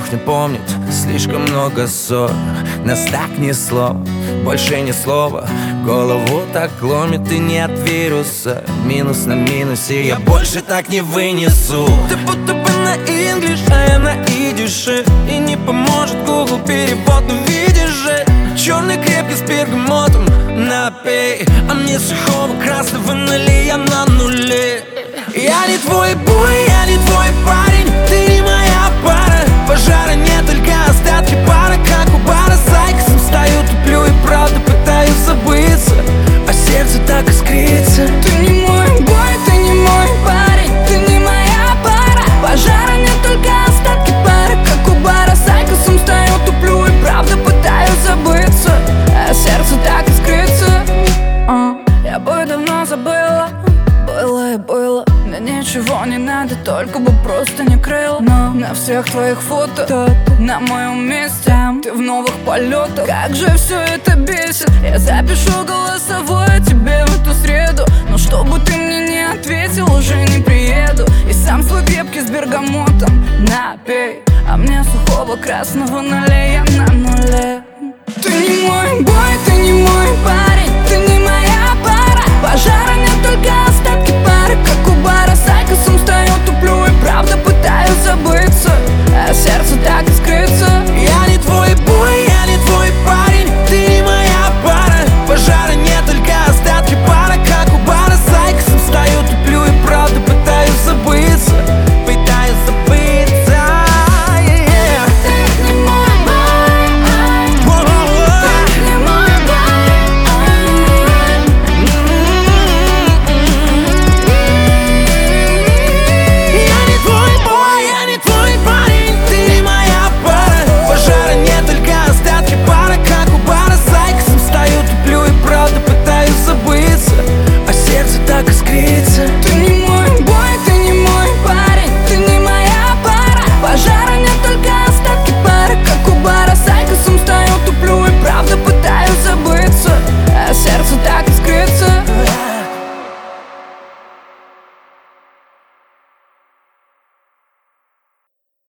не помнить. Слишком много ссор, нас так несло, больше ни слова. Голову так ломит и нет вируса. Минус на минусе, я больше так не вынесу. Ты будто бы на инглиш, а я на идише. И не поможет Google перевод, но видишь же, черный крепкий с бергамотом напей, а мне сухого красного налей, я на нуле. Я не твой бой, я не твой парень, ты не моя пара. Пожара нет, только остатки пара, как у бара с Айкосом. Стою, туплю и правда пытаюсь забыться, а сердце так искрится. Ты не мой бой, ты не мой парень, ты не моя пара. Пожара нет, только остатки пара, как у бара с Айкосом. Стою, туплю и правда пытаюсь забыться, а сердце так искрится. Я бы давно забыла, было и было. Мне ничего не надо, только бы просто не крыл. Но на всех твоих фото на моем месте ты в новых полетах. Как же все это бесит. Я запишу голосовое тебе в эту среду, но чтобы ты мне не ответил, уже не приеду. И сам свой крепкий с бергамотом напей, а мне сухого красного налей, я на нуле. Ты не мой бой, ты не мой парень, ты не моя пара. Пожара нет, только остатки пары, как у бара с Айкосом. Стою, туплю и правда пытаюсь забыться, а сердце так искрится.